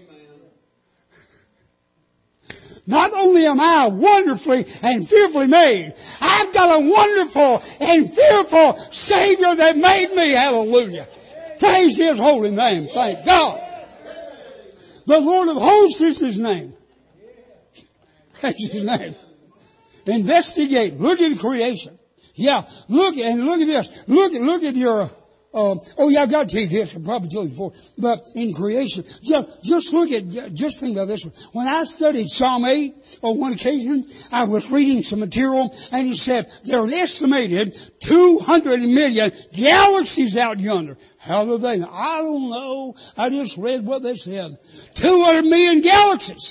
Not only am I wonderfully and fearfully made, I've got a wonderful and fearful Savior that made me. Hallelujah. Praise His holy name. Thank God. The Lord of hosts is His name. Praise His name. Investigate. Look at creation. Yeah, look and look at this. Look at look at your. Uh, oh yeah, I got to tell you this. I probably told you before, but in creation, just just look at. Just think about this one. When I studied Psalm eight on one occasion, I was reading some material, and he said there are an estimated two hundred million galaxies out yonder. How do they know? I don't know. I just read what they said. Two hundred million galaxies.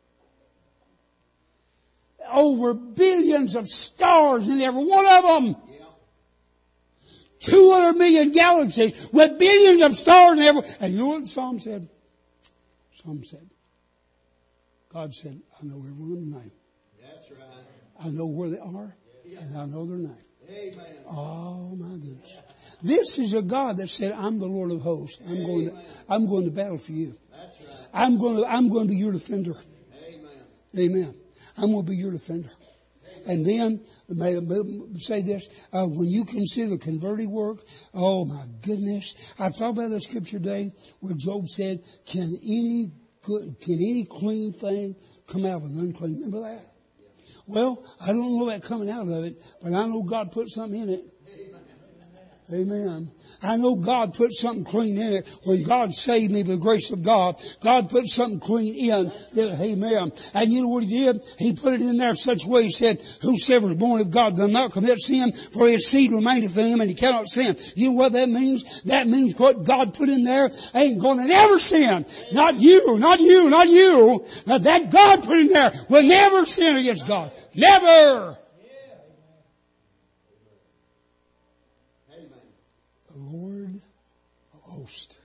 Over billions of stars in every one of them. Yeah. two hundred million galaxies with billions of stars in every. And you know what the Psalm said? Psalm said, God said, I know everyone's name. That's right. I know where they are, yeah. And I know their name. Amen. Oh my goodness. This is a God that said, I'm the Lord of hosts. I'm Amen. going to, I'm going to battle for you. That's right. I'm going to, I'm going to be your defender. Amen. Amen. I'm going to be your defender. And then, may I say this, uh, when you consider the converting work, oh my goodness. I thought about the scripture today where Job said, can any good, can any clean thing come out of an unclean? Remember that? Well, I don't know about coming out of it, but I know God put something in it. Amen. I know God put something clean in it. When God saved me by the grace of God, God put something clean in. Amen. And you know what He did? He put it in there in such a way He said, whosoever is born of God does not commit sin, for his seed remaineth in him and he cannot sin. You know what that means? That means what God put in there ain't going to never sin. Not you, not you, not you. But that God put in there will never sin against God. Never. Lord of hosts.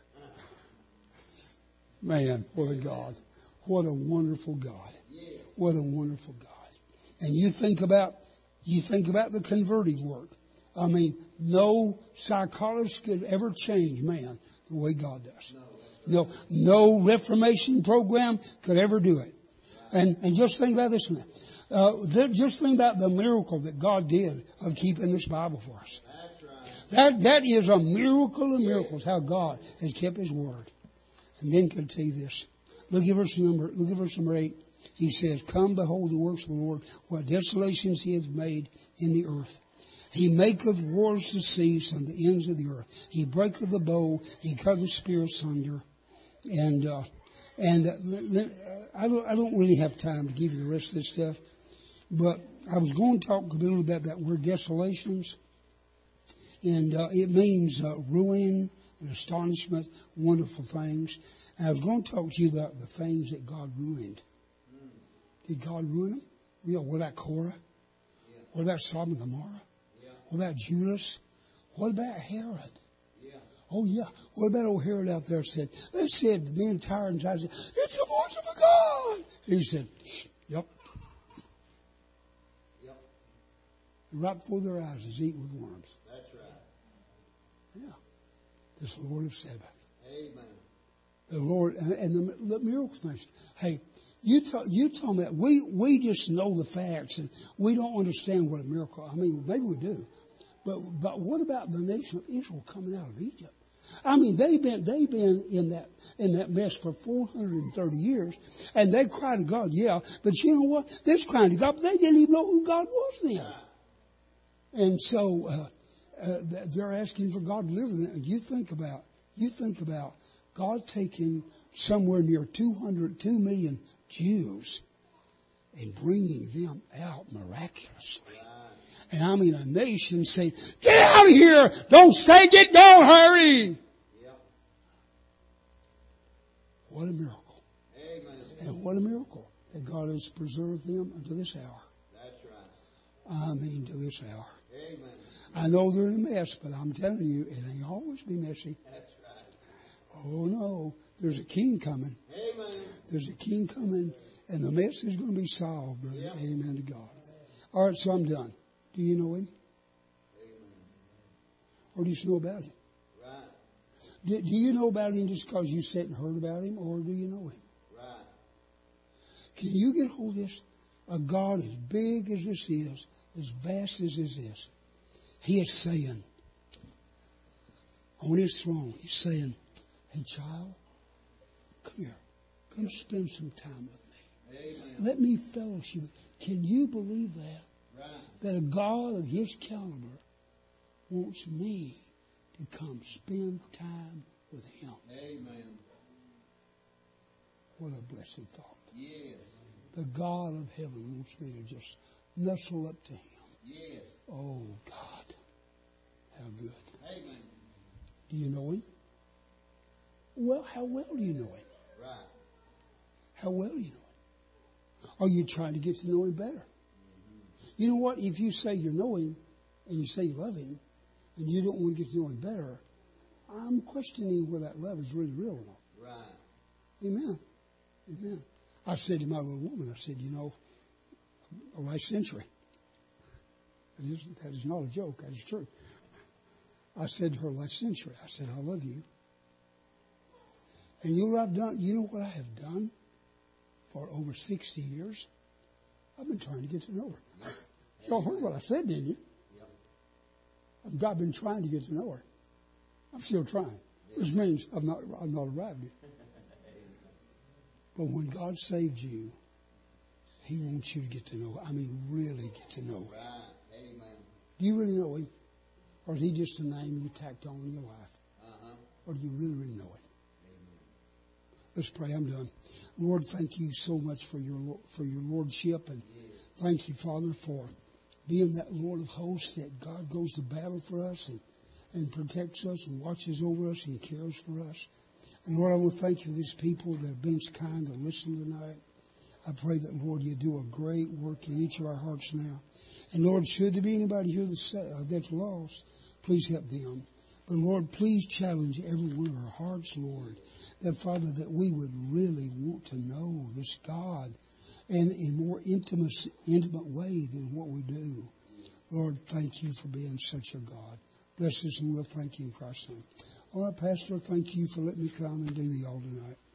Man, what a God. What a wonderful God. What a wonderful God. And you think about, you think about the converting work. I mean, no psychologist could ever change man the way God does. No, no Reformation program could ever do it. And, and just think about this one. Uh, just think about the miracle that God did of keeping this Bible for us. That, that is a miracle of miracles, how God has kept His word. And then can tell you this. Look at verse number, look at verse number eight. He says, come behold the works of the Lord, what desolations He has made in the earth. He maketh wars to cease on the ends of the earth. He breaketh the bow, He cutteth the spear asunder. And, uh, and, uh, I don't, I don't really have time to give you the rest of this stuff. But I was going to talk a little bit about that word desolations. And uh, it means uh, ruin and astonishment, wonderful things. And I was going to talk to you about the things that God ruined. Did God ruin them? Yeah, what about Korah? Yeah. What about Sodom and Gomorrah? Yeah. What about Judas? What about Herod? Yeah. Oh, yeah. What about old Herod out there said, they said, the men tired and tired said, it's the voice of a God. He said, yep. Yep. And right before their eyes is eaten with worms. That's right. Yeah. This Lord of Sabbath. Amen. The Lord, and, and the, the miracle things. Hey, you talk, you talking about, we, we just know the facts and we don't understand what a miracle, I mean, maybe we do. But, but what about the nation of Israel coming out of Egypt? I mean, they've been, they've been in that, in that mess for four hundred thirty years and they cried to God, yeah, but you know what? They're crying to God, but they didn't even know who God was then. And so, uh, uh, they're asking for God to deliver them. And you think about, you think about God taking somewhere near two hundred, two million Jews and bringing them out miraculously. And I mean a nation saying, get out of here! Don't stay, get gone, hurry! Yep. What a miracle. Amen. And what a miracle that God has preserved them unto this hour. That's right. I mean to this hour. Amen. I know they're in a mess, but I'm telling you, it ain't always be messy. That's right. Oh no, there's a king coming. Amen. There's a king coming, and the mess is going to be solved, brother. Yep. Amen to God. All right, so I'm done. Do you know him? Amen. Or do you just know about him? Right. Do, do you know about him just because you sat and heard about him, or do you know him? Right. Can you get hold of this? A God as big as this is, as vast as this is, he is saying, on his throne, he's saying, hey child, come here. Come spend some time with me. Amen. Let me fellowship. Can you believe that? Right. That a God of his caliber wants me to come spend time with him. Amen. What a blessed thought. Yes. The God of heaven wants me to just nestle up to him. Yes. Oh God, how good. Amen. Do you know him? Well, how well do you know him? Right. How well do you know him? Are you trying to get to know him better? Mm-hmm. You know what? If you say you know him and you say you love him and you don't want to get to know him better, I'm questioning whether that love is really real or not. Right. Amen. Amen. I said to my little woman, I said, you know, a last century. That is, that is not a joke. That is true. I said to her last century, I said, I love you. And you know what I've done? You know what I have done for over sixty years? I've been trying to get to know her. Yep. Y'all heard what I said, didn't you? Yep. I've been trying to get to know her. I'm still trying, which means I've not, I've not arrived yet. But when God saved you, he wants you to get to know him. I mean, really get to know him. Right. Amen. Do you really know him? Or is he just a name you tacked on in your life? Uh-huh. Or do you really, really know him? Amen. Let's pray. I'm done. Lord, thank you so much for your for your lordship. And Yes. thank you, Father, for being that Lord of hosts, that God goes to battle for us and, and protects us and watches over us and cares for us. And Lord, I want to thank you for these people that have been so kind to listen tonight. I pray that, Lord, you do a great work in each of our hearts now. And Lord, should there be anybody here that's, uh, that's lost, please help them. But Lord, please challenge every one of our hearts, Lord, that Father, that we would really want to know this God in a more intimate, intimate way than what we do. Lord, thank you for being such a God. Bless us and we'll thank you in Christ's name. All right, Pastor, thank you for letting me come and do y'all tonight.